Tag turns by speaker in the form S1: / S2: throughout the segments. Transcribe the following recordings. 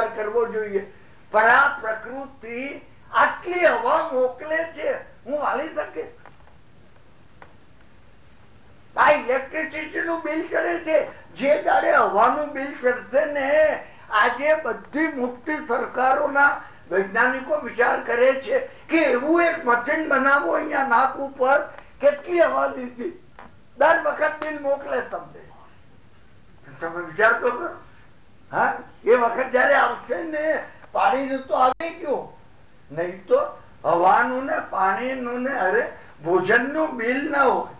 S1: વિચાર કરવો જોઈએ. પણ આ પ્રકૃતિ આટલી હવા મોકલે છે, હું વાળી શકે? આ ઇલેક્ટ્રિસિટી નું બિલ ચડે છે, જે દાડે હવાનું બિલ ચડશે ને, આજે બધી મોટી સરકારોના વૈજ્ઞાનિકો વિચાર કરે છે કે એવું એક મશીન બનાવો અહીંયા નાક ઉપર, કેટલી હવા લીધી, દર વખત બિલ મોકલે તમને. તમે વિચાર તો કરો. હા, એ વખત જયારે આવશે ને, પાણીનું તો આવી ગયું, નહીં તો હવાનું ને પાણીનું ને અરે ભોજનનું બિલ ના હોય.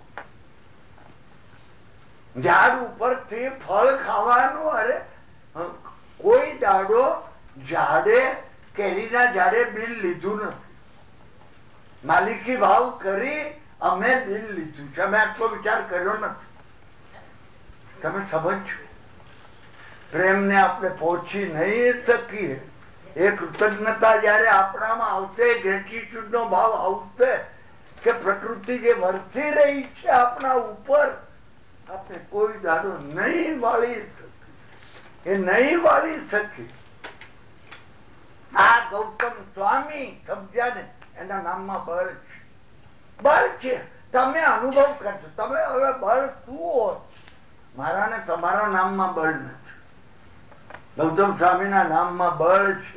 S1: ઝાડ ઉપરથી ફળ ખાવાનું, અરે કોઈ દાડો ઝાડે કેરીના ઝાડે બિલ લીધું નથી. માલિકી ભાવ કરી અમે બિલ લીધું છે, અમે આટલો વિચાર કર્યો નથી. તમે સમજો, પ્રેમને આપણે પહોંચી નહીં શકીએ. એ કૃતજ્ઞતા જયારે આપણામાં આવશે, ગ્રેટિટ્યુડ નો ભાવ આવશે કે પ્રકૃતિ જે વરસી રહી છે આપણા ઉપર, આપણે કોઈ દાડો નહીં વાળી શકી, એ નહીં વાળી શકી. આ ગૌતમ સ્વામી સમજ્યા ને, એના નામમાં બળ છે. બળ છે, તમે અનુભવ કરશો. તમે હવે બળ શું હોય? મારા ને તમારા નામમાં બળ નથી, ગૌતમ સ્વામી ના નામમાં બળ છે.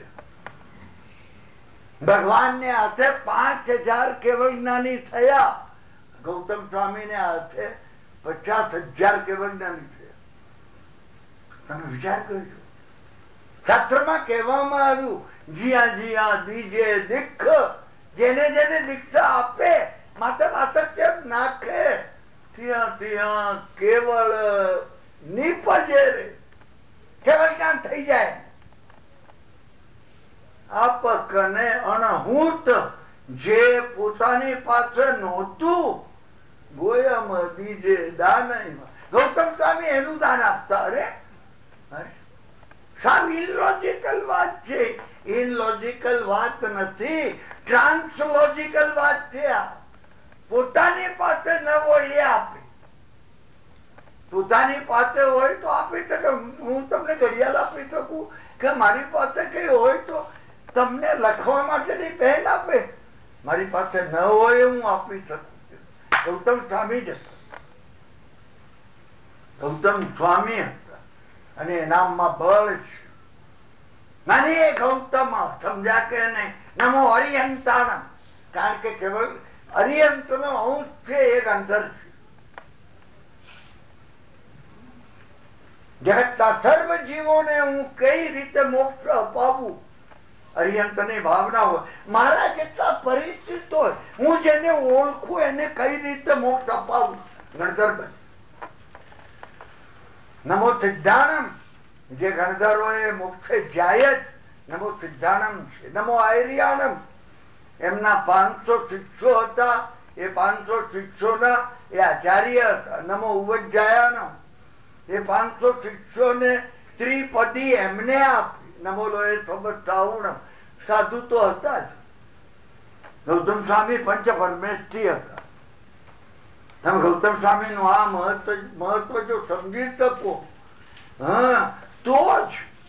S1: ભગવાન ને હાથે 5000 કેવળ જ્ઞાની થયા, ગૌતમ સ્વામી ને હાથે 50,000 કેવળ જ્ઞાની થયા. તમે વિચાર કરજો. શાસ્ત્રમાં કહેવામાં આવ્યું, જીયા જીયા દીજે દીખ, જેને જેને દીક્ષા આપે માથે વાતક નાખે, ત્યાં ત્યાં કેવળ નીપજે રે, કેવળ જ્ઞાન થઈ જાય. આપક ને અણહૂત, જે પોતાની પાસે નહોતું, ગોયમ દીજે દાન. ગૌતમ સ્વામી એનું દાન આપતા. અરે સાવ ઇનલોજિકલ વાત છે. ઇનલોજિકલ વાત નથી, ટ્રાન્સલોજિકલ વાત છે. પોતાની પાસે ન હોય એ આપે, પોતાની પાસે હોય તો આપી શકે. હું તમને ઘડિયાળ આપી શકું કે મારી પાસે કઈ હોય તો તમને લખવા માટેની પહેલ આપે, મારી પાસે ન હોય હું આપી શકું. ગૌતમ સ્વામી જ હતા, ગૌતમ સ્વામી હતા, અને નામમાં બળ છે. નાની એ ગૌતમ સમજ્યા કે નહીં? નમો હરિહંતાણમ, કારણ કે કેવળ હરિહંત નો અંશ છે, એક અંતર છે. જગતના સર્વ જીવોને હું કઈ રીતે મોક્ષ અપાવું, અરિહંત ની ભાવના હોય. મારા જેટલા પરિચિત હોય, હું જેને ઓળખું એને કઈ રીતે મોક્ષ અપાવું, ગણધર બને. નમો સિદ્ધાણમ, જે ગણધરો એ મોક્ષે જાય જ નમો સિદ્ધાણમ છે. નમો આયર્યાણમ, એમના 500 શિષ્યો હતા, એ 500 શિષ્યોના એ આચાર્ય હતા. નમો ઉવજ્જાયાણમ, એ 500 શિષ્યોને ત્રિપદી એમને આપી. નમો લોહે સમસ્તાઉણમ, સાધુ તો હતા જ. ગૌતમ સ્વામી પંચ પરમેષ્ઠી હતા. તમે ગૌતમ સ્વામી નું આ મહત્વ જો સમજી શકો, હા, તો જ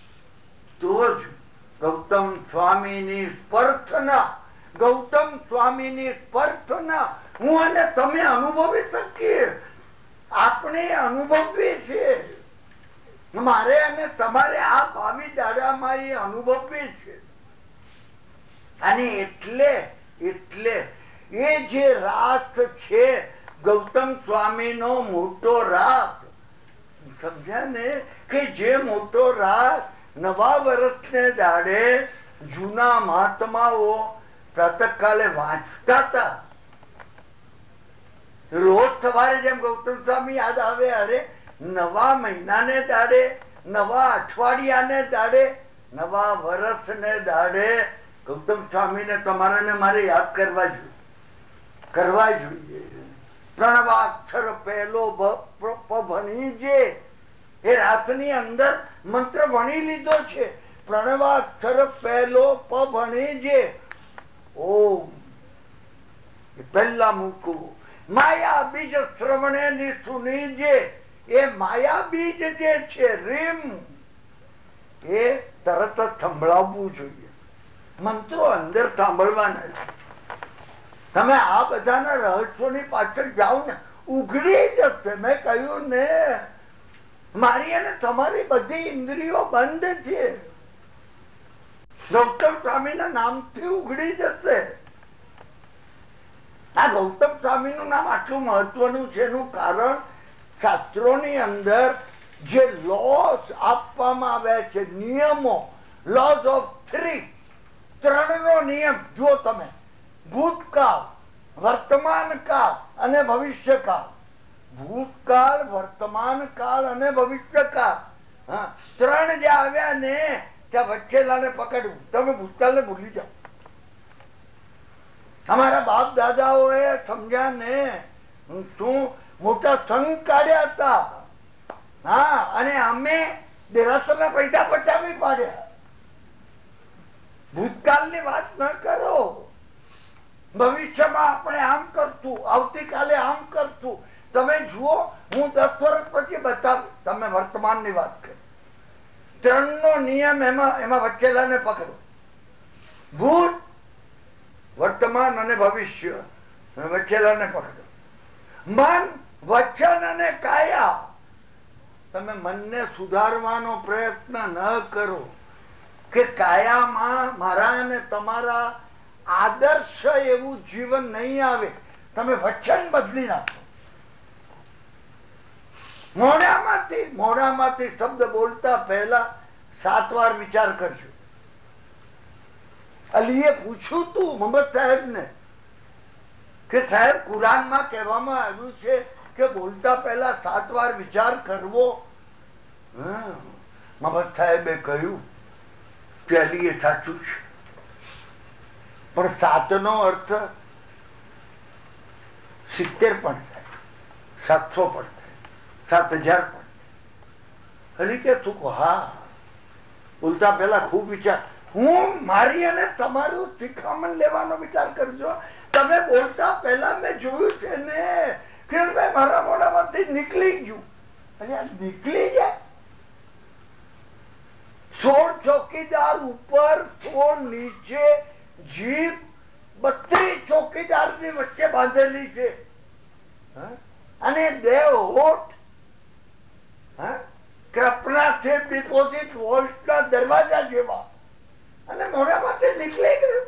S1: ગૌતમ સ્વામીની સ્પર્શના, ગૌતમ સ્વામીની સ્પર્શના હું અને તમે અનુભવી શકીએ. આપણે અનુભવીએ છીએ, મારે અને તમારે આ ભાવિ દાડામાં એ અનુભવી છે. અને એટલે એ જે રાસ છે ગૌતમ સ્વામી નો મોટો રાસ, સમજ્યા ને, કે જે મોટો રાસ નવા વર્ષને દાડે જૂના મહાત્માઓ પ્રાતઃકાલે વાંચતા હતા. રોજ સવારે જેમ ગૌતમ સ્વામી યાદ આવે, અરે નવા મહિનાને દાડે, નવા અઠવાડિયાને દાડે, નવા વર્ષને દાડે ગૌતમ સ્વામીને તમારે ને મારે યાદ કરવા જોઈએ. પ્રણવાક્ષર પહેલો ભણીજે, એ રાતની અંદર મંત્ર ભણી લીધો છે. પ્રણવાક્ષર પહેલો ભણીજે, ઓમ પહેલા મૂકવું. માયા બીજ શ્રવણે ની સુનીજે, એ માયા બીજ જે છે રીમ, એ તરત જ સંભળાવવું જોઈએ. મંત્રો અંદર સાંભળવાના છે. તમે આ બધાના રહસ્યોની પાછળ જાઓ ને ઉઘડી જશે. મેં કહ્યું ને, મારી અને તમારી બધી ઇન્દ્રિયો બંધ છે. ગૌતમ સ્વામીના નામથી ઉઘડી જશે. આ ગૌતમ સ્વામીનું નામ આટલું મહત્વનું છે એનું કારણ શાસ્ત્રોની અંદર જે લોસ આપવામાં આવ્યા છે, નિયમો, લોઝ ઓફ 3, 3 નો નિયમ જો તમે, ભૂતકાળ, વર્તમાન કાળ અને ભવિષ્યકાળ. ભૂતકાળ, વર્તમાન કાળ અને ભવિષ્યકાળ, 3 જે આવ્યા ને ત્યાં વચ્ચેલાને પકડવું. તમે ભૂતકાળને ભૂલી જાઓ. અમારા બાપ દાદાઓએ સમજ્યા ને, શું મોટા સંઘ કાઢ્યા હતા. હા, અને અમે દેરાસરના પૈસા પચાવી પાડ્યા. ભૂતકાળની વાત ન કરો. ભવિષ્યમાં આપણે આમ કરતું, આવતીકાલે આમ કરતું. તમે જુઓ, હું 10 વર્ષ પછી બતાવું. તમે વર્તમાનની વાત કરો. 3 નો નિયમ એમાં વચ્ચેલાને પકડો. ભૂત, વર્તમાન અને ભવિષ્ય, વચ્ચેલાને પકડો. મન, વચન અને કાયા. તમે મનને સુધારવાનો પ્રયત્ન ન કરો કે કાયામાં મારા અને તમારા આદર્શ એવું જીવન નહીં આવે. તમે વચન બદલી નાખો. મોઢામાંથી શબ્દ બોલતા પહેલા 7 વાર વિચાર કરજો. અલીએ પૂછ્યું તું મોહમ્મદ સાહેબ ને કે સાહેબ, કુરાનમાં કહેવામાં આવ્યું છે કે બોલતા પહેલા 7 વાર વિચાર કરવો. મોહમ્મદ સાહેબે કહ્યું કે અલી એ સાચું છે, પણ 7 નો અર્થ 70 પણ થાય, 700 પણ થાય, 7000 પણ. અલી કે તું હા, બોલતા પહેલા ખૂબ વિચાર. હું મારી અને તમારું શિખામણ લેવાનો વિચાર કરજો. તમે બોલતા પહેલા મેં જોયું છે ને કે મારા મોઢામાંથી નીકળી ગયું. નીકળી જાય. 16 ચોકીદાર ઉપર, 16 નીચે, જીભ 32 ચોકીદારની વચ્ચે બાંધેલી છે. અને 2 હોઠ કલ્પનાથી ડિપોઝિટ વોલ્ટના દરવાજા જેવા. અને મોઢામાંથી નીકળી ગયું.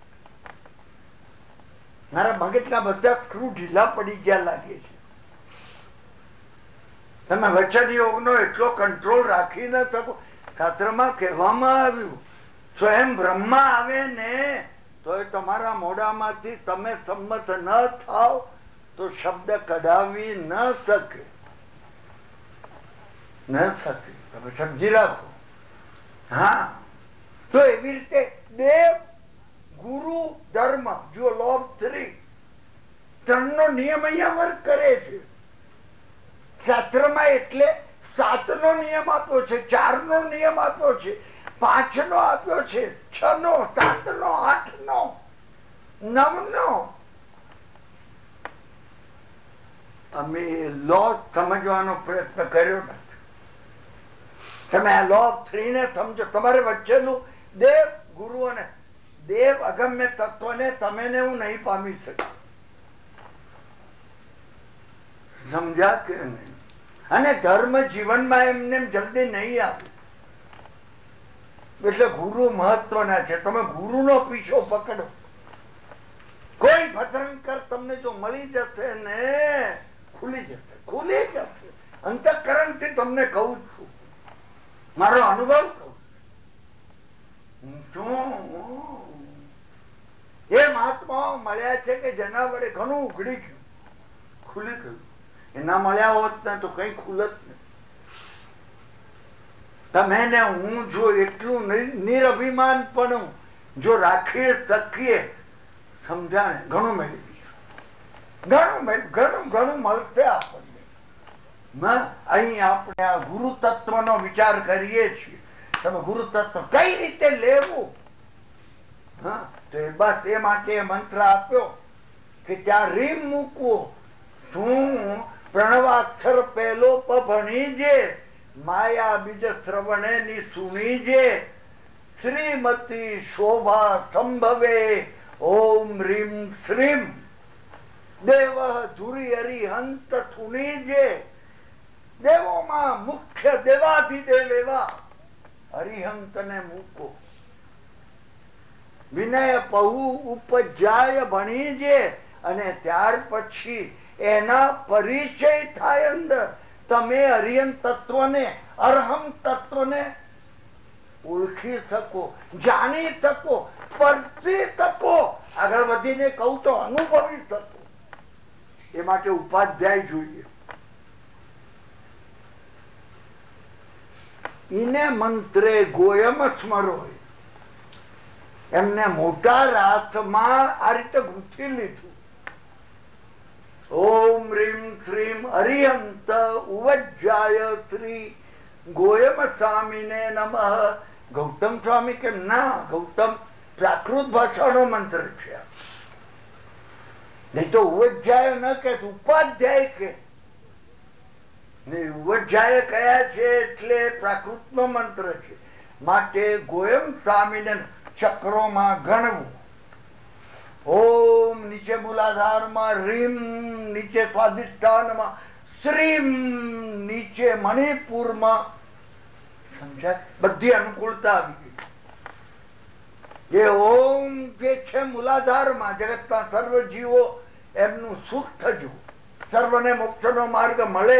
S1: મારા મગજના બધા સ્ક્રૂ ઢીલા પડી ગયા લાગે છે. તમે વચન યોગનો એટલો કંટ્રોલ રાખી ન શકો. શાસ્ત્રમાં કહેવામાં આવ્યું, સ્વયં બ્રહ્મા આવે ને તો તમારા મોઢામાંથી તમે સંમત ન થાવ તો શબ્દ કઢાવી ન શકે. તમે સમજી રાખો. હા, તો એવી રીતે દેવ, ગુરુ, ધર્મ, જો લો ઓફ 3 નો નિયમ અહીંયા વર્ક કરે છે શાસ્ત્રમાં. એટલે 7 નો નિયમ આપ્યો છે, 4 નો નિયમ આપ્યો છે, 5 નો આપ્યો છે, 6 નો, 7 નો, 8 નો, 9 નો. અમે લો સમજવાનો પ્રયત્ન કર્યો નથી. તમે આ લો ઓફ 3 ને સમજો. તમારે વચ્ચેનું દેવ, ગુરુ અને દેવ અગમ્ય તત્વને તમે ને હું નહીં પામી શકું. સમજ્યા કે નહીં? અને ધર્મ જીવનમાં એમને જલ્દી નહીં આવે. એટલે ગુરુ મહત્વના છે. તમે ગુરુનો પીછો પકડો. કોઈ ભદ્રંકર તમને જો મળી જશે ને, ખુલી જશે. અંતઃકરણથી તમને કહું છું, મારો અનુભવ કહું. એ મહાત્માઓ મળ્યા છે કે જેના વડે ઘણું ઉઘડી ગયું, ખુલી ગયું. એના મળ્યા હોત ને તો કઈ ખુલત નહીં. તમે ને હું જો એટલું નિરભિમાન પણ જો રાખીએ શકીએ, સમજાણે, ઘણું મેળવી, ઘણું મળશે આપણને. અહીં આપણે આ ગુરુ તત્વનો વિચાર કરીએ છીએ. તમે ગુરુ તત્વ કઈ રીતે લેવું, તો એ બસ એ માટે મંત્ર આપ્યો કે ત્યાં રીમ મૂકવો. શું પ્રણવાક્ષર પહેલો પ ભણી જે, માયા બીજ શ્રવણે ની સુણી જે, શ્રીમતી શોભા સંભવે ઓમ રીમ શ્રીમ દેવ ધુરી હરિહંત થુની જે દેવોમાં મુખ્ય દેવાધિદેવ એવા હરિહંત ને મૂકો. વિનય પહુ ઉપજાય ભણી જે અને ત્યાર પછી એના પરિચય થાય અંદર. તમે હરિહંત તત્વને અરહમ તત્વને ઓળખી શકો, જાણી શકો, પરથી શકો. આગળ વધીને કહું તો અનુભવી શકો. એ માટે ઉપાધ્યાય જોઈએ. ઈને મંત્રે ગોયમ સ્મરો. એમને મોટા રાતમાં આ રીતે ગૂંથી લીધું. ઓમ રીમ શ્રીમ હરિહંત ઉવજ્જાય શ્રી ગોયમ સ્વામીને નમઃ. ગૌતમ સ્વામી કે ના, ગૌતમ પ્રાકૃત ભાષાનો મંત્ર છે. નહીં તો ઉવજ્જાય ન કે ઉપાધ્યાય કે. ઉવજ્જાય કયા છે એટલે પ્રાકૃત નો મંત્ર છે. માટે ગોયમ સ્વામીને ચક્રોમાં ગણવું. ઓમ નીચે મૂલાધારમાં, રીમ નીચે સ્વાધિષ્ઠાનમાં, શ્રીમ નીચે મણિપુરમાં. સમજાય? બધી અનુકૂળતા આવી ગઈ. એ ઓમ જે છે મૂલાધારમાં, જગતના સર્વ જીવો એમનું સુખ થયું, સર્વને મોક્ષનો માર્ગ મળે.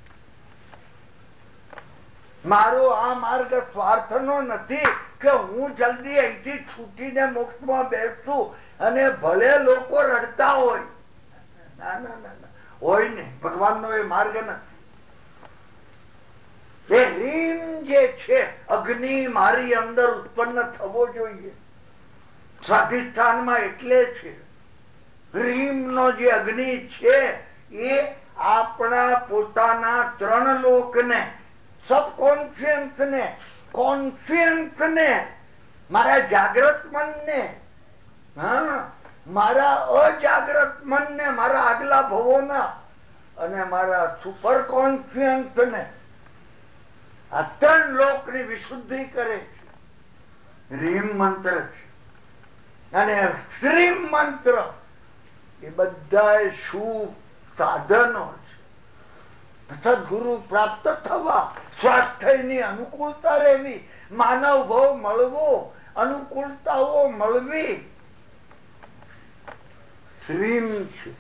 S1: મારો આ માર્ગ સ્વાર્થનો નથી કે હું જલ્દી અહીંથી છૂટીને મોક્ષમાં બેસું અને ભલે લોકો રડતા હોય. ના ના ના ના, હોય ને. ભગવાનનો એ માર્ગ નથી. એ રીમ જે છે અગ્નિ મારી અંદર ઉત્પન્ન થવો જોઈએ. સ્વાધિષ્ઠાનમાં એટલે છે રીમ નો જે અગ્નિ છે એ આપણા પોતાના ત્રણ લોકને, સબકોન્શિયન્સ ને, કોન્શિયન્સ ને, મારા જાગ્રત મન ને, મારા અજાગ્રત મન ને, મારા આગલા ભવોના અને મારા સુપર કોન્શિયન્સ ને, આ ત્રણ લોકની વિશુદ્ધિ કરે છે. રીમ મંત્ર છે. અને શ્રીમ મંત્ર એ બધા શુભ સાધનો છે. સદગુરુ પ્રાપ્ત થવા, સ્વાસ્થ્યની અનુકૂળતા રહેવી, માનવ ભાવ મળવો, અનુકૂળતાઓ મળવી. શ્રીમ છે.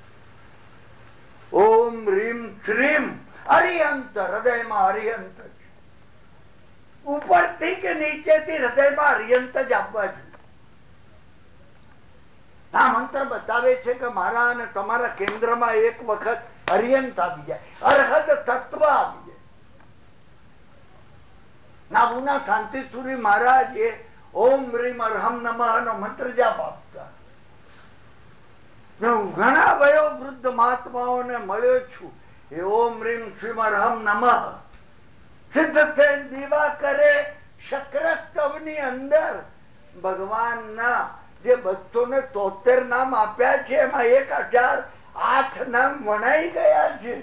S1: ઓમ રીમ શ્રીમ હરિહંત. હૃદયમાં હરિહંત છે. ઉપરથી કે નીચેથી હૃદયમાં હરિહંત જ આપવા જોઈએ. આ મંત્ર બતાવે છે કે મારા અને તમારા કેન્દ્રમાં એક વખત હરિહંત આવી જાય, અરહદ તત્વ આવી જાય. નાબુના શાંતિસુરી મહારાજ એ ઓમ રીમ અરહમ નમઃ નો મંત્ર જાપ આપતા. ઘણા વયો વૃદ્ધ મહાત્માઓને મળ્યો છું. એ ઓમ રીમ શ્રીમ અરહમ નમઃ સિદ્ધ થઈને દીવા કરે. શક્રસ્તવની અંદર ભગવાનના જે 273 નામ આપ્યા છે એમાં 1008 નામ વણાઈ ગયા છે.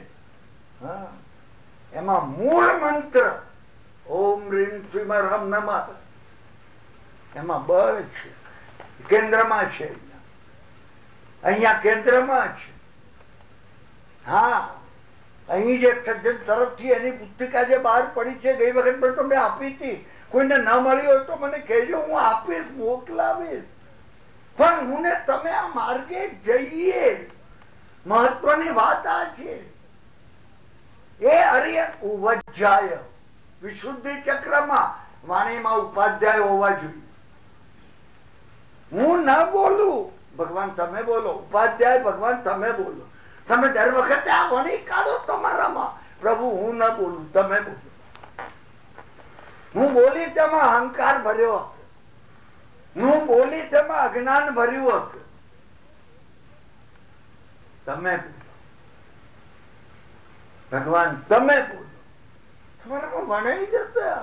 S1: એમાં મૂળ મંત્ર ઓમ રીમ શ્રીમ અરહમ નમઃ એમાં બળ છે. કેન્દ્રમાં છે. અહીંયા કેન્દ્રમાં છે. હા, અહીં જે સજ્જન તરફથી એની પુસ્તિકા જે બહાર પડી છે ગઈ વખત પણ તમને આપી હતી. કોઈને ન મળી હોય તો મને કહેજો, હું આપીશ, મોકલાવીશ. પણ હું ને તમે આ માર્ગે જઈએ. મહત્વની વાત આ છે. એ હરિહંત ઉવજ્જાય વિશુદ્ધિ ચક્રમાં વાણીમાં ઉપાધ્યાય હોવા જોઈએ. હું ના બોલું, ભગવાન તમે બોલો. ઉપાધ્યાય ભગવાન તમે બોલો. તમે દર વખતે આ વણી કાઢો તમારામાં. પ્રભુ હું ના બોલું, તમે બોલો. હું બોલી તેમાં અહંકાર ભર્યો હતો, હું બોલી તેમાં અજ્ઞાન ભર્યું હતું. તમે બોલો ભગવાન, તમે બોલો. તમારામાં વણાઈ જતા.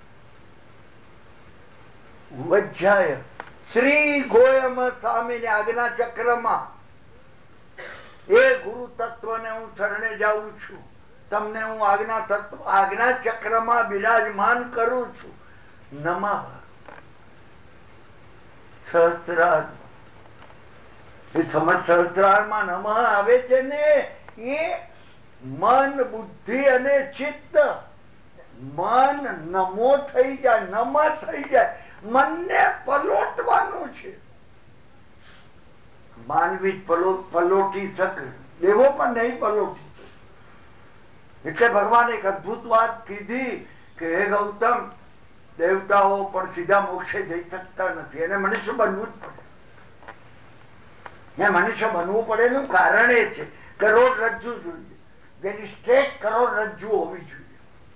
S1: વજ્જાય શ્રી ગોયમ સ્વામી આજ્ઞા ચક્રમાં એ ગુરુ તત્વને હું શરણે જાઉં છું. તમને હું આજ્ઞા ચક્રમાં બિરાજમાન કરું છું. નમઃ સહસ્ત્રાર. એ સમજ સહસ્ત્રારમાં નમઃ આવે છે ને, એ મન, બુદ્ધિ અને ચિત્ત. મન નમો થઈ જાય, નમ થઈ જાય. મનને પલોટવાનું છે. માનવી પલોટી શકે, દેવો પણ નહીં પલોટી. એટલે ભગવાને એક અદભુત વાત કીધી કે હે ગૌતમ, દેવતાઓ પણ સીધા મોક્ષે જઈ શકતા નથી, એને મનુષ્ય બનવું જ પડે. મનુષ્ય બનવું પડે એનું કારણ એ છે, કરોડરજ્જુ જોઈએ, જેની સ્ટ્રેટ કરોડરજ્જુ હોવી જોઈએ.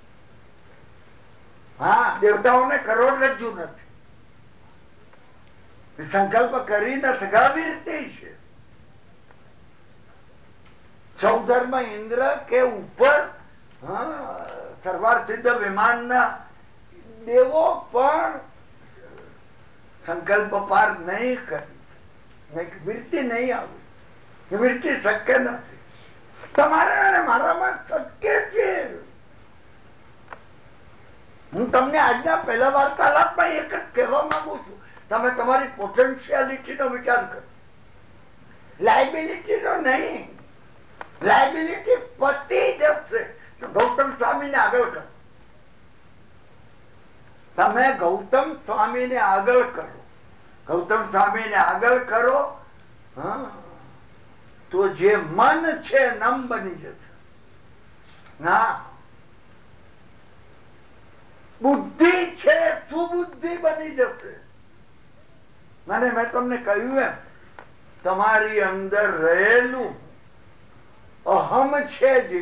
S1: હા, દેવતાઓને કરોડરજ્જુ નથી. સંકલ્પ કરી ન સગાવી રીતે છે. ચૌધર્મ ઇન્દ્ર કે ઉપર સર્વાર્થ વિમાનના દેવો પણ સંકલ્પ પાર નહીં કરી, વૃત્તિ નહીં આવી. વૃત્તિ શક્ય નથી. તમારા અને મારામાં શક્ય છે. હું તમને આજના પહેલા વાર્તાલાપમાં એક જ કહેવા માંગુ છું, તમે તમારી પોટેન્શિયાલિટી નો વિચાર કરો, લાયબિલિટી નો નહીં. લાયબિલિટી પતી જશે. ગૌતમ સ્વામીને આગળ કરો. તમે ગૌતમ સ્વામીને આગળ કરો. ગૌતમ સ્વામીને આગળ કરો, તો જે મન છે નમ બની જશે. ના, બુદ્ધિ છે સુબુદ્ધિ બની જશે. મને મેં તમને કહ્યું એમ, તમારી અંદર રહેલું અહમ છે જે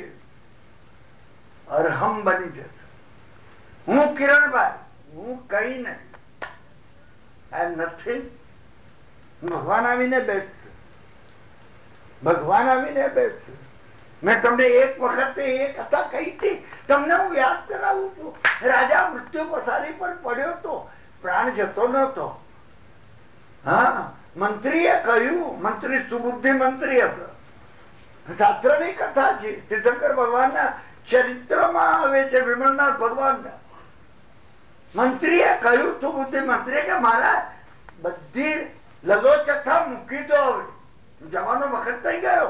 S1: અરહમ બની જશે. હું કિરણભાઈ, હું કઈ નહીં, આઈ એમ નથિંગ. ભગવાન આવીને બેસશે. ભગવાન આવીને બેસશે. મેં તમને એક વખત એ કથા કહી હતી, તમને હું યાદ કરાવું છું. રાજા મૃત્યુ પથારી પર પડ્યો તો, પ્રાણ જતો નતો. હા, મંત્રીએ કહ્યું, મંત્રી સુબુદ્ધિ મંત્રી હતો. શાસ્ત્રની કથા છે, તીર્થંકર ભગવાનના ચરિત્રમાં આવે છે, વિમલનાથ ભગવાનના. મંત્રીએ કહ્યું, સુબુદ્ધિ મંત્રીએ કે મારા બધી લલોચથા મૂકી દો, હવે જવાનો વખત થઈ ગયો.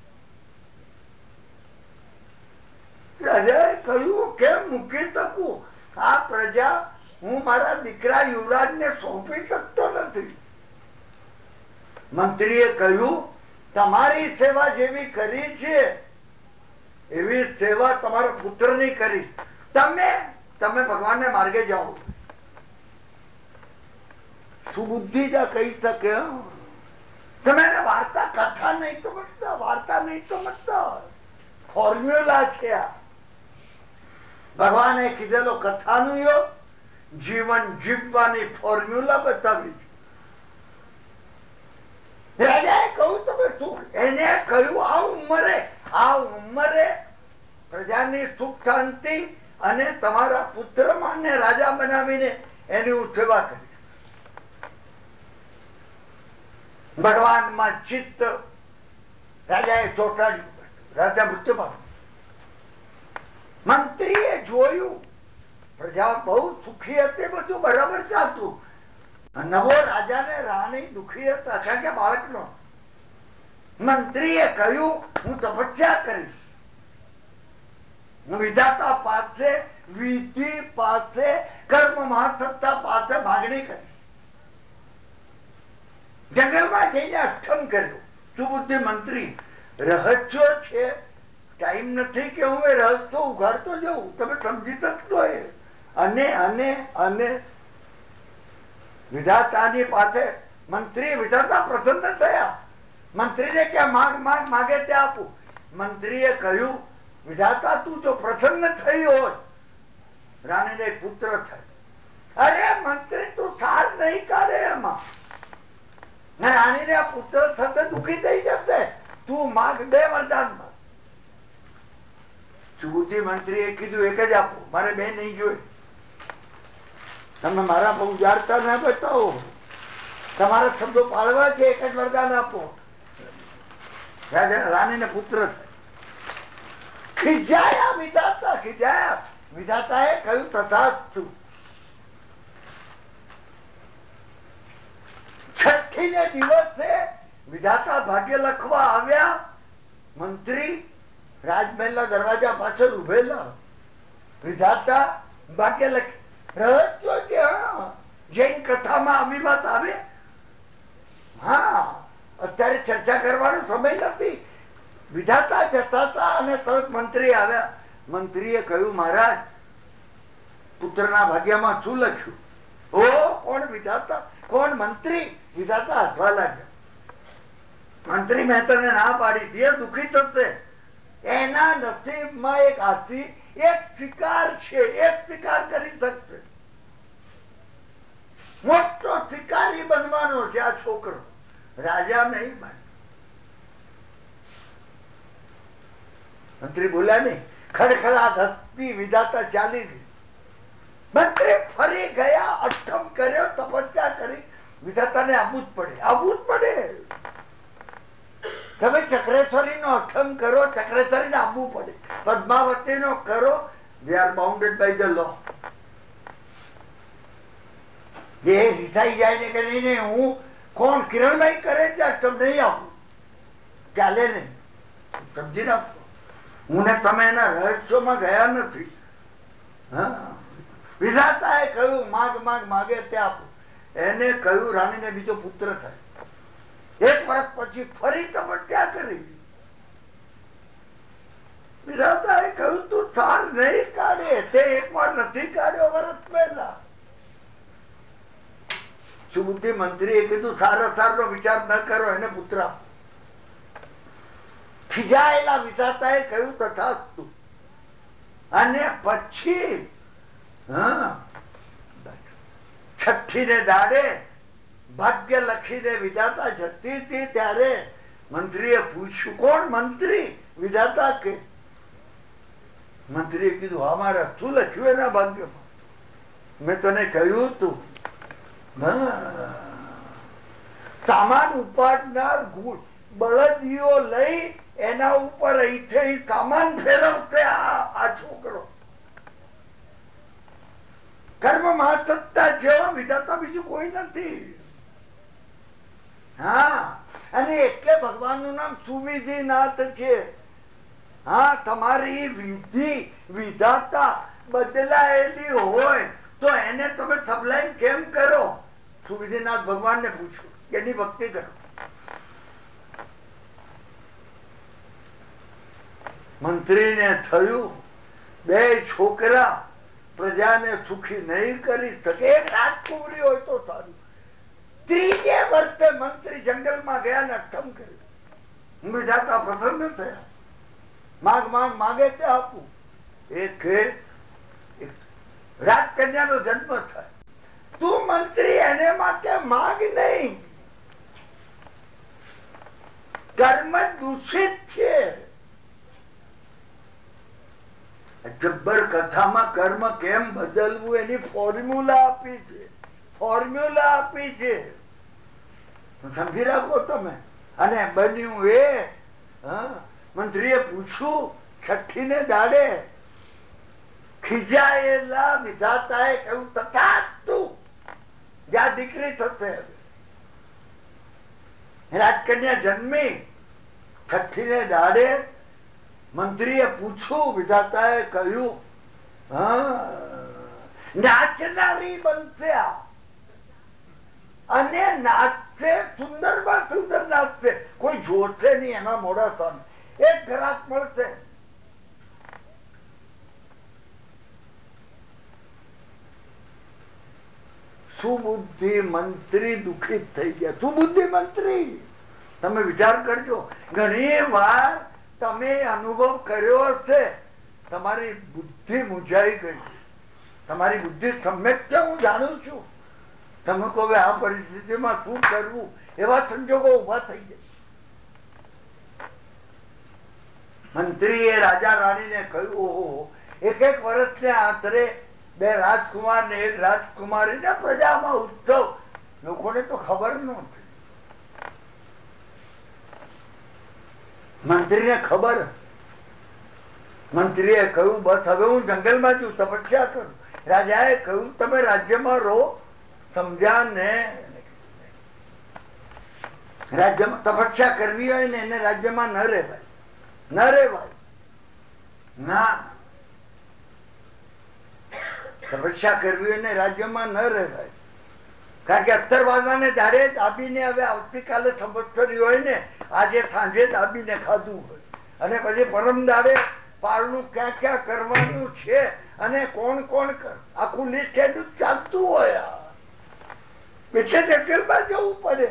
S1: રાજાએ કહ્યું કે મૂકી શકું, આ પ્રજા હું મારા દીકરા યુવરાજને સોંપી શકતો નથી. મંત્રીએ કહ્યું, તમારી સેવા જેવી કરી છે એવી સેવા તમારા પુત્રની કરી. તમે ભગવાનને માર્ગે જાઓ. સુબુદ્ધિ જ કહી શકે. તમે વાર્તા કથા નહીં સમજતા, વાર્તા નહીં સમજતા, ફોર્મ્યુલા છે આ. ભગવાને કીધેલો કથાનું યોગ, જીવન જીવવાની ફોર્મ્યુલા બતાવી છે. રાજાએ કહ્યું, તમે સુખ, એને કહ્યું આ ઉંમરે પ્રજાની સુખ શાંતિ અને તમારા પુત્રમાં રાજા બનાવીને એની હું સેવા કરી. ભગવાનમાં ચિત્ત રાજાએ ચોંટાડ્યું. રાજા મૃત્યુ પામ્યો. મંત્રીએ જોયું પ્રજા બહુ સુખી હતી, બધું બરાબર ચાલતું. નવો રાજા ને રાણી દુખી હતા, કારણ કે બાળકનો. મંત્રીએ કહ્યું, હું તપસ્યા કરીશ, હું વિધાતા પાસે, વિધિ પાસે, કર્મ મહાસત્તા પાસે માગણી કરી. જંગલમાં જઈને અષ્ટમ કર્યું. સુબુદ્ધિ મંત્રી, રહસ્ય છે, ટાઈમ નથી કે હું એ રહસ્ય ઉઘાડતો જાઉં, તમે સમજી શકશો એ. અને વિધાતાની પાસે મંત્રી, વિધાતા પ્રસન્ન થયા. મંત્રીને ક્યાં માગે તે આપું. મંત્રીએ કહ્યું, વિધાતા તું જો પ્રસન્ન થઈ હોય, રાણીને પુત્ર થાય. અરે મંત્રી, તું ઠાર નહીં કાઢે એમાં. રાણીને પુત્ર થશે, દુઃખી થઈ જશે. તું માગ, 2 વરદાન માગ. સુબુદ્ધિ મંત્રીએ કીધું, એક જ આપો, મારે 2 નહીં જોઈએ. તમે મારા બહુ જાણતા ના બતાવો, તમારા શબ્દો પાળવા છે, એક જ વરદાન આપો. રાણીને પુત્ર ખીજાયા વિધાતા, ખીજાયા. વિધાતાએ કહ્યું, તથાસ્તુ. છઠ્ઠી ને દિવસે વિધાતા ભાગ્ય લખવા આવ્યા. મંત્રી રાજમહેલના દરવાજા પાછળ ઉભેલા. વિધાતા ભાગ્ય લખ રહસ્યો કે જૈન કથામાં આવી વાત આવે. હા, અત્યારે ચર્ચા કરવાનો સમય નથી. વિધાતા જતા હતા અને તરત મંત્રી આવ્યા. મંત્રીએ કહ્યું, મહારાજ, પુત્રના ભાગ્યમાં શું લખ્યું? ઓ, કોણ વિધાતા, કોણ મંત્રી? વિધાતા હસવા લાગ્યા. મંત્રી, મેં તને ના પાડી હતી, એ દુઃખી થશે. એના નસીબમાં એક હાથી, એક શિકાર છે, એક શિકાર કરી શકશે. મોટો શિકારી બનવાનો છે આ છોકરો, રાજા નહીં બને. મંત્રી બોલ્યા નહીં. ખડખડાટ હસતી વિધાતા ચાલી ગઈ. મંત્રી ફરી ગયા, અઠમ કર્યો, તપસ્યા કરી. વિધાતાને આવવું જ પડે, આવવું જ પડે. તમે ચક્રેશ્વરી નો અઠમ કરો, ચક્રેશ્વરી ને આવવું પડે. પદ્માવતી નો કરો, they are bounded by the law. જે રીસાઈ જાય ને કે નહીં, હું કોણ કિરણભાઈ કરે છે અઠમ, નહીં આવું, ચાલે નહીં. સમજી રાખો, હું ને તમે એના રહસ્યોમાં ગયા નથી. હા, વિધાતાએ કહ્યું, માગ માગ માગે તે આપું. એને કહ્યું, રાણીને બીજો પુત્ર થાય. એક વર્ષ પછી ફરી તપસ્યા કરી. વિધાતાએ કહ્યું, તું સાર નહીં કાઢે. તે એક વાર નથી કાઢ્યો વર્ષ પહેલા. સુબુદ્ધિ મંત્રીએ કીધું, સાર નો વિચાર ન કરો, એને પુત્ર આપો. ખીજાયેલા વિધાતાએ કહ્યું, તથાસ્તુ. અને પછી છઠ્ઠી ને દાડે ભાગ્ય લખીને વિધાતા જતી હતી ત્યારે મંત્રીએ પૂછ્યું, કોણ મંત્રી? વિધાતા કે. મંત્રીએ કીધું, અમારે શું લખ્યું એના ભાગ્યમાં? મેં તને કહ્યું તું, સામાન ઉપાડનાર બળદીઓ લઈ એના ઉપર અહીંથી સામાન ફેરવશે આ છોકરો. કર્મ મહાસત્તા જેવા વિધાતા બીજું કોઈ નથી. હા, અને એટલે ભગવાન નું નામ સુવિધિનાથ છે. હા, તમારી વિધિ વિધાતા બદલાયેલી હોય તો એને તમે સબલાઈમ કેમ કરો? સુવિધિનાથ ભગવાન ને પૂછો, એની ભક્તિ કરો. મંત્રીને થયું, બે છોકરા પ્રજાને સુખી નહીં કરી શકે. એક રાજકુમારી હોય તો સારું. ત્રીજે વર્ષે મંત્રી જંગલમાં ગયા ને અઠમ કર્યું. વિધાતા પ્રસન્ન થયા. માગ માગ માગે તે આપું. એક રાજકન્યાનો જન્મ થાય. તું મંત્રી એને માટે માગ નહીં. કર્મ દૂષિત છે. જબ્બર કથામાં કર્મ કેમ બદલવું એની ફોર્મ્યુલા આપી છે. ફોર્મ્યુલા આપી છે, સમજી રાખો તમે. અને બન્યું એ મંત્રીએ પૂછ્યું, છઠ્ઠી ને દાડે ખીજાયેલા વિધાતાએ કહ્યું, તથાસ્તુ. જ્યાં દીકરી થશે. રાજકન્યા જન્મી. છઠ્ઠી ને દાડે મંત્રીએ પૂછ્યું, વિધાતાએ કહ્યું, નાચનારી બનશે અને નાચશે, સુંદર માં સુંદર નાચશે. કોઈ જોશે નહીં એના મોડા સામે. એક ગ્રાહક મળશે. સુબુદ્ધિ મંત્રી દુખિત થઈ ગયા. સુબુદ્ધિ મંત્રી, તમે વિચાર કરજો. ઘણી વાર તમે અનુભવ કર્યો હશે, તમારી બુદ્ધિ મૂંઝાઈ ગઈ. તમારી બુદ્ધિ સમ્યક છે, હું જાણું છું. તમે કહો આ પરિસ્થિતિમાં શું કરવું, એવા સંજોગો ઉભા થઈ જાય. મંત્રીએ રાજા રાણીને કહ્યું, ઓહો, એક એક વર્ષને આંતરે બે રાજકુમાર ને એક રાજકુમારી ને પ્રજામાં ઉત્સવ. લોકોને તો ખબર નહોતી. મંત્રીને ખબર. મંત્રીએ કહ્યું, બસ હવે હું જંગલમાં છું, તપસ્યા કરું. રાજાએ કહ્યું, તમે રાજ્યમાં રહો. સમજ્યા ને? રાજ્યમાં તપસ્યા કરવી હોય ને એને રાજ્યમાં ન રહેવાય, ન રહેવાય ના. તપસ્યા કરવી હોય ને રાજ્યમાં ન રહેવાય. કારણ કે 17 વાગ્યાને દાડે દાબીને હવે આવતીકાલે સંવત્સરી હોય ને આજે સાંજે દાબીને ખાધું હોય અને પછી પરમ દાડે પાળનું ક્યાં ક્યાં કરવાનું છે અને કોણ કોણ આખું લિસ્ટ ચાલતું હોય. એટલે જંગલમાં જવું પડે.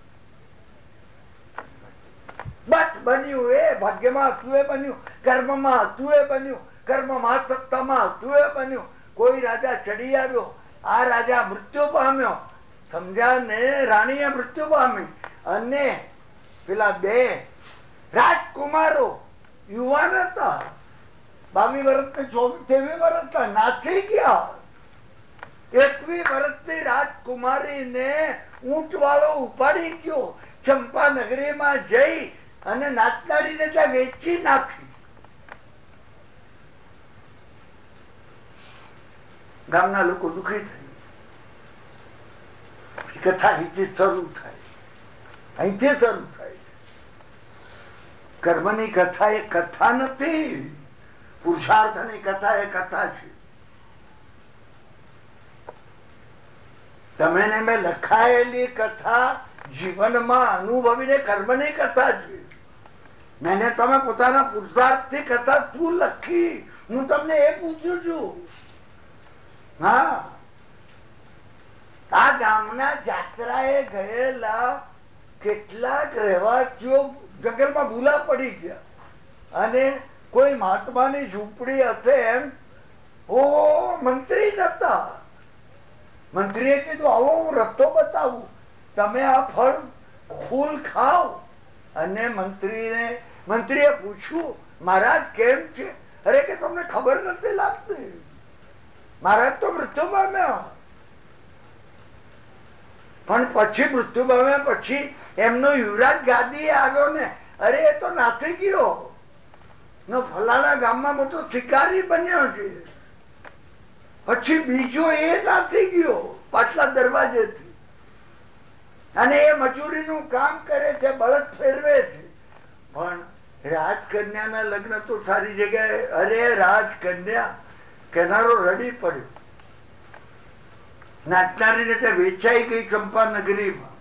S1: બસ બન્યું એ ભાગ્યમાં હતું એ બન્યું, કર્મમાં હતું એ બન્યું, કર્મમાં સત્તામાં હતું એ બન્યું. કોઈ રાજા ચડી આવ્યો, આ રાજા મૃત્યુ પામ્યો, સમજ્યા ને? રાણીએ મૃત્યુ પામી અને પેલા 2 રાજકુમારો યુવાન હતા, 22 વર્ષ 23 વર્ષ નાચી ગયા. 21 વર્ષની રાજકુમારીને ઊંટ વાળો ઉપાડી ગયો, ચંપા નગરીમાં જઈ અને નાચનારીને ત્યાં વેચી નાખી. ગામના લોકો દુઃખી થઈ. કથા અહીંથી શરૂ થાય, અહીંથી શરૂ થાય. કર્મની કથા એ કથા નથી, પુરુષાર્થની કથા એ કથા છે. તમે ને મેં લખાયેલી કથા જીવનમાં અનુભવીને કર્મની કથા છે. મેને તમે પોતાના પુરુષાર્થથી કથા શું લખી, હું તમને એ પૂછું છું. હા, આ ગામના જાત્રાએ ગયેલા કેટલાક રહેવાસીઓ જંગલમાં ભૂલા પડી ગયા અને કોઈ મહાત્માની ઝૂંપડી હશે એમ મંત્રી હતા. મંત્રીએ કીધું આવો હું રસ્તો બતાવું, તમે આ ફળ ફૂલ ખાઓ. અને મંત્રીએ પૂછ્યું મહારાજ કેમ છે? અરે કે તમને ખબર નથી લાગતી, મહારાજ તો મૃત્યુ પામ્યા. પણ પછી મૃત્યુ પામ્યા પછી એમનો યુવરાજ ગાદી આવ્યો ને, અરે એ તો નાસી ગયો, ફલાણા ગામમાં મોટો શિકારી બન્યો છે. પછી બીજો એ નાસી ગયો પાછલા દરવાજેથી અને એ મજૂરીનું કામ કરે છે, બળદ ફેરવે છે. પણ રાજકન્યાના લગ્ન તો સારી જગ્યાએ. અરે રાજકન્યા કેનારો રડી પડ્યો, નાચનારીને ત્યાં વેચાઈ ગઈ ચંપા નગરીમાં.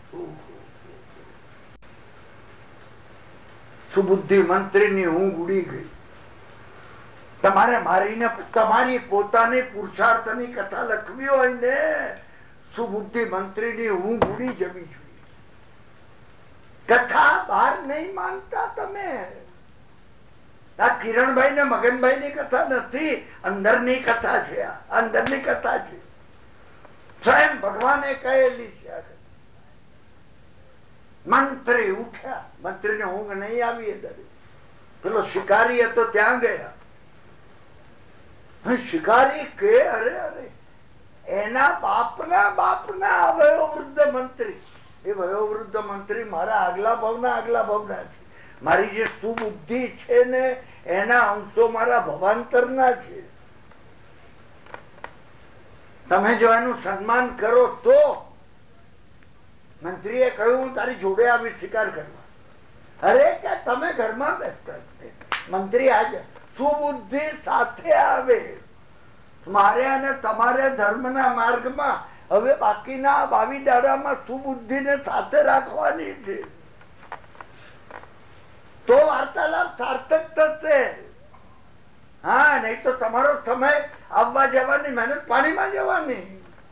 S1: સુબુદ્ધિ મંત્રીની ઊંઘ ઉડી ગઈ. તમારે મારીને તમારી પોતાની પુરુષાર્થની કથા લખવી હોય ને, સુબુદ્ધિ મંત્રીની ઊંઘ ઉડી જવી જોઈએ. કથા બહાર નહીં માનતા તમે. આ કિરણભાઈ ને મગનભાઈ ની કથા નથી, અંદરની કથા છે. અંદરની કથા છે, સ્વયં ભગવાને કહેલી છે. મંત્રી ઉઠ્યા, મંત્રી ને ઊંઘ નહીં આવી. પેલો શિકારી હતો ત્યાં ગયા. શિકારી કે અરે અરે એના બાપના વયોવૃદ્ધ મંત્રી, એ વયોવૃદ્ધ મંત્રી મારા આગલા ભાવના છે. મારી જે સુબુદ્ધિ છે ને એના અંશો મારા ભવાંતરના છે. તમે જો એનું સન્માન કરો તો. મંત્રીએ કહ્યું હું તારી જોડે આવી શિકાર કરવા. અરે કે તમે ઘરમાં બેસતા. મંત્રી આજે સુબુદ્ધિ સાથે આવે. મારે અને તમારે ધર્મના માર્ગમાં હવે બાકીના 22 દાડામાં સુબુદ્ધિને સાથે રાખવાની છે, તો વાર્તાલાપ સાર્થક થશે. હા, નહીં તો તમારો સમય આવવા જવાની મહેનત પાણીમાં જવાની.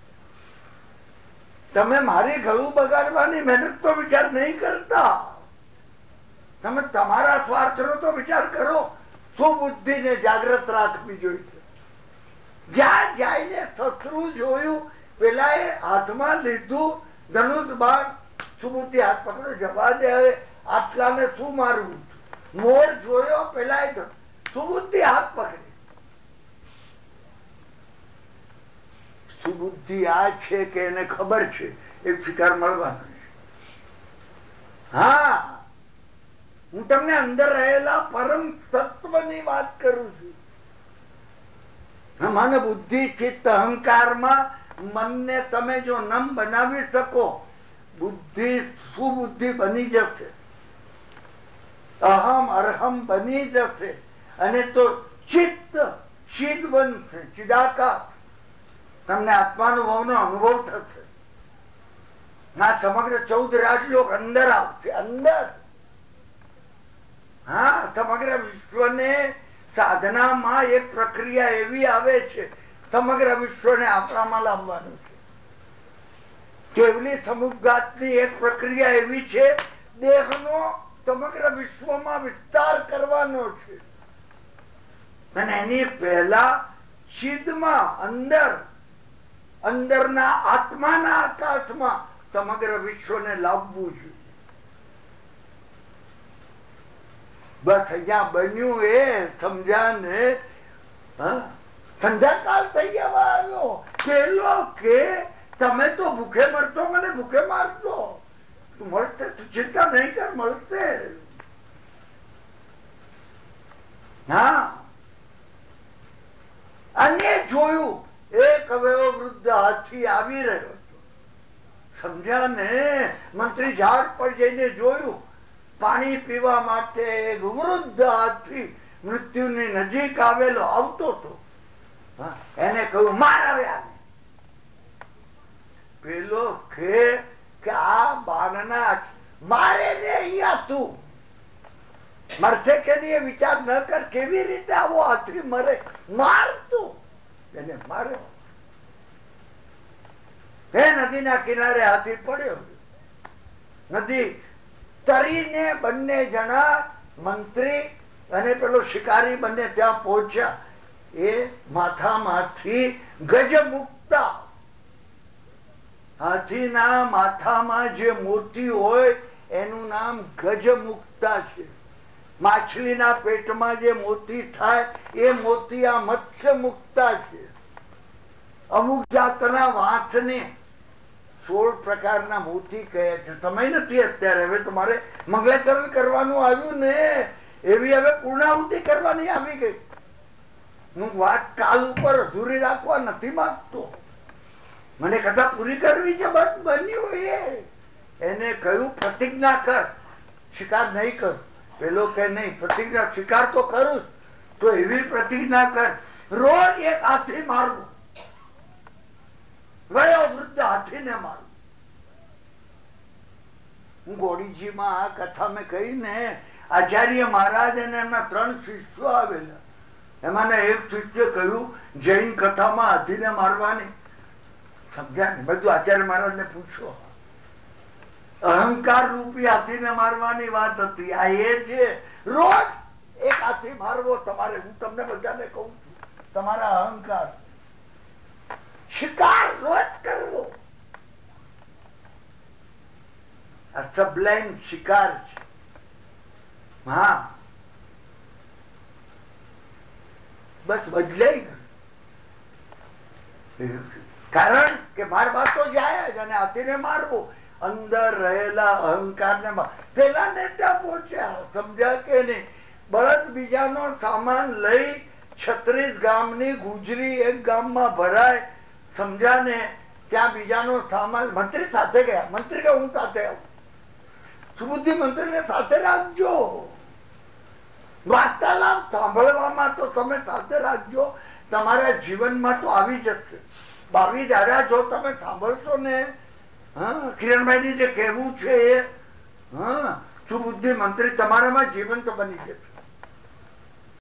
S1: તમે મારી ગળું બગાડવાની મહેનત તો વિચાર નહીં કરતા. તમે તમારા સ્વાર્થનો તો વિચાર કરો. સુબુદ્ધિને જાગૃત રાખવી જોઈએ. જ્યાં જઈને શત્રુ જોયું, પેલા એ હાથમાં લીધું ધનુષ બાણ, સુબુદ્ધિ હાથ પકડો, જવા દે, હવે આટલાને શું મારવું. મોર જોયો, પેલા એ સુબુદ્ધિ હાથ પકડી. સુબુદ્ધિ આ છે કે એને ખબર છે એક શિકાર મળવાનો છે. હા, હું તમને અંદર રહેલા પરમ તત્વની વાત કરું છું. મન બુદ્ધિ ચિત્ત અહંકારમાં મનને તમે જો નમ બનાવી શકો બુદ્ધિ સુબુદ્ધિ બની જશે, અહમ અરહમ બની જશે, અને તો ચિત્ત ચિદ બનશે, ચિદાકાશ. તમને આત્માનુભવનો અનુભવ થશે. ના સમગ્ર 14 રાજલોક અંદર આવશે, અંદર. હા, સમગ્ર વિશ્વને સાધનામાં એક પ્રક્રિયા એવી આવે છે, સમગ્ર વિશ્વને આપણામાં લાવવાનું છે. કેવલી સમુદ્ઘાતની એક પ્રક્રિયા એવી છે, દેહનો સમગ્ર વિશ્વમાં વિસ્તાર કરવાનો છે. અને એની પહેલા ચિદમાં અંદરના આત્માના આકાશમાં સમગ્ર વિશ્વને લાવવું જોઈએ. બસ અહીંયા બન્યું એ સમજ્યા ને, સંધ્યાકાળ થઈ જવા આવ્યો. પેલો કે તમે તો ભૂખે મરતો, મને ભૂખે મારતો, મળશે ચિંતા નહીં કર, મળશે. હા, અને જોયું એક હવે વૃદ્ધ હાથી આવી રહ્યો હતો. સમજ્યા ને? મંત્રી ઝાડ પર જઈને જોયું, પાણી પીવા માટે એક વૃદ્ધ હાથી મૃત્યુની નજીક આવેલો આવતો હતો. એને કહ્યું, માર આવ્યા. પેલો કે આ બાણના મારે ને અહીંયા તું મરશે કે નહીં વિચાર ન કર. કેવી રીતે આવો હાથી મરે? માર તું. એને માર્યો. એ નદીના કિનારે હાથી પડ્યો. નદી તરીને બંને જણા મંત્રી અને પેલો શિકારી બંને ત્યાં પહોંચ્યા. એ માથામાંથી ગજમુક્તા, હાથીના માથામાં જે મોતી હોય એનું નામ ગજમુક્તા છે. માછલીના પેટમાં જે મોતી થાય એ મોતી આ મત્સ્ય મુક્તા છે. અમુક જાતના વાંચને 16 પ્રકારના મોતી કહે છે. સમય નથી અત્યારે, હવે તમારે મંગલાચરણ કરવાનું આવ્યું ને, એવી હવે પૂર્ણાહુતિ કરવાની આવી ગઈ. હું વાત કાલ ઉપર અધૂરી રાખવા નથી માંગતો, મને કથા પૂરી કરવી છે. બસ બન્યું એને કહ્યું પ્રતિજ્ઞા કર, શિકાર નહીં કર. પેલો કે નહીં, પ્રતિજ્ઞા શિકાર તો કરું, તો એવી પ્રતિજ્ઞા કર, રોજ એક હાથી મારવું, ગયો વૃદ્ધ હાથીને મારવું. હું ગોડીજીમાં આ કથા મેં કહી ને, આચાર્ય મહારાજ અને એમના 3 શિષ્યો આવેલા. એમાંના એક શિષ્ય કહ્યું જૈન કથામાં હાથીને મારવાની. સમજ્યા ને? બધું આચાર્ય મહારાજ ને પૂછો. અહંકાર રૂપી હાથીને મારવાની વાત હતી. આ એ છે રોજ એક હાથી મારવો તમારે. હું તમને બધાને કહું છું, તમારા અહંકાર શિકાર રોજ કરવો. આ સબલાઈમ શિકાર છે. હા, બસ બદલાઈ ગયું. કારણ કે મારવા તો જાય જ, અને હાથીને મારવો. અંદર રહેલા અહંકાર ને પેલા ને ત્યાં પહોંચ્યા. સમજ્યા કે નહીં? બળદ બીજાનો સામાન લઈ 36 ગામની ગુજરી એક ગામમાં ભરાય. સમજ્યા ને? ત્યાં બીજાનો સામાન મંત્રી સાથે ગયા. મંત્રી કે હું સાથે આવું. સુબુદ્ધિ મંત્રીને સાથે રાખજો. વાર્તાલાપ સાંભળવામાં તો તમે સાથે રાખજો. તમારા જીવનમાં તો આવી જશે. 22 દાડા જો તમે સાંભળશો ને, કિરણભાઈ જે કહેવું છે એ સુબુદ્ધિ મંત્રી તમારામાં જીવંત બની જશે.